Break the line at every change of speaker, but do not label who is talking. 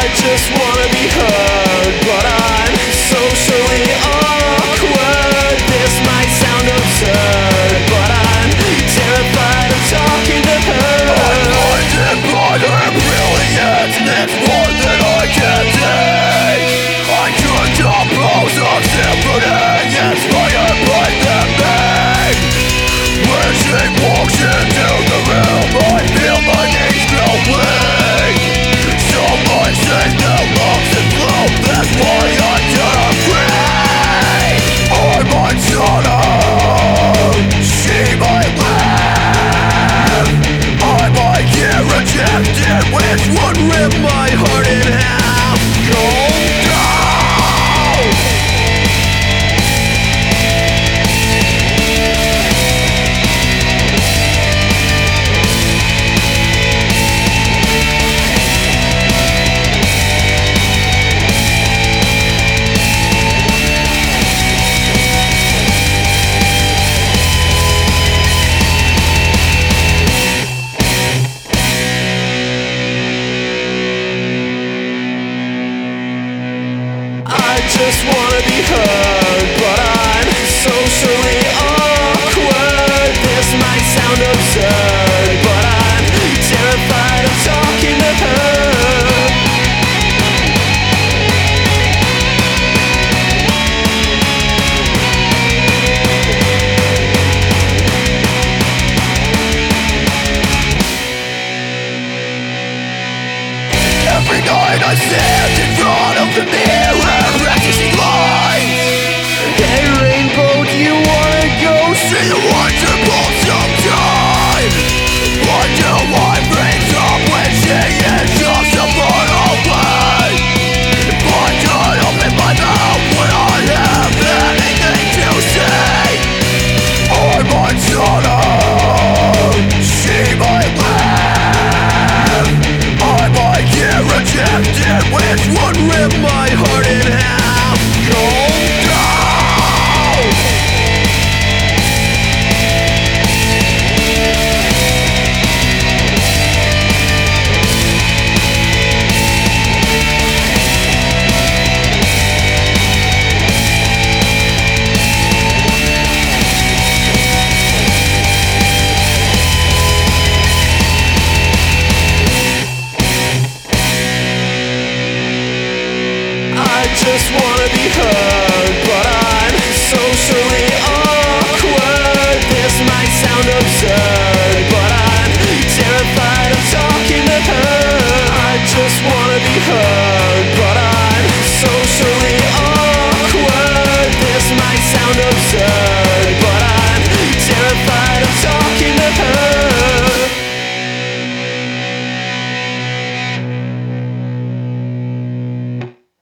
just wanna be heard, but I'm socially awkward. This might sound absurd, but I'm terrified of talking to her.
I'm blinded by her brilliance, and it's more than I can take. I could compose a symphony inspired by the pain. When she walks into the room, I feel my knees grow weak. Someone say the lungs and flow, that's why I turn free. I'm unsolid, she might live. I might get rejected, which would rip my heart in half. Go down.
I just wanna be heard, but I'm socially awkward. This might sound absurd, but I'm terrified of talking to her.
Every night I stand in front of the mirror, practicing lines.
Hey Rainbow, do you wanna go
See the wonderful sometime. Why do I break up when she is just so far away? Why don't open my mouth when I have anything to say? I'm unsolid, she might laugh. I might get rejected, which would rip my heart in half. Go down.
I just wanna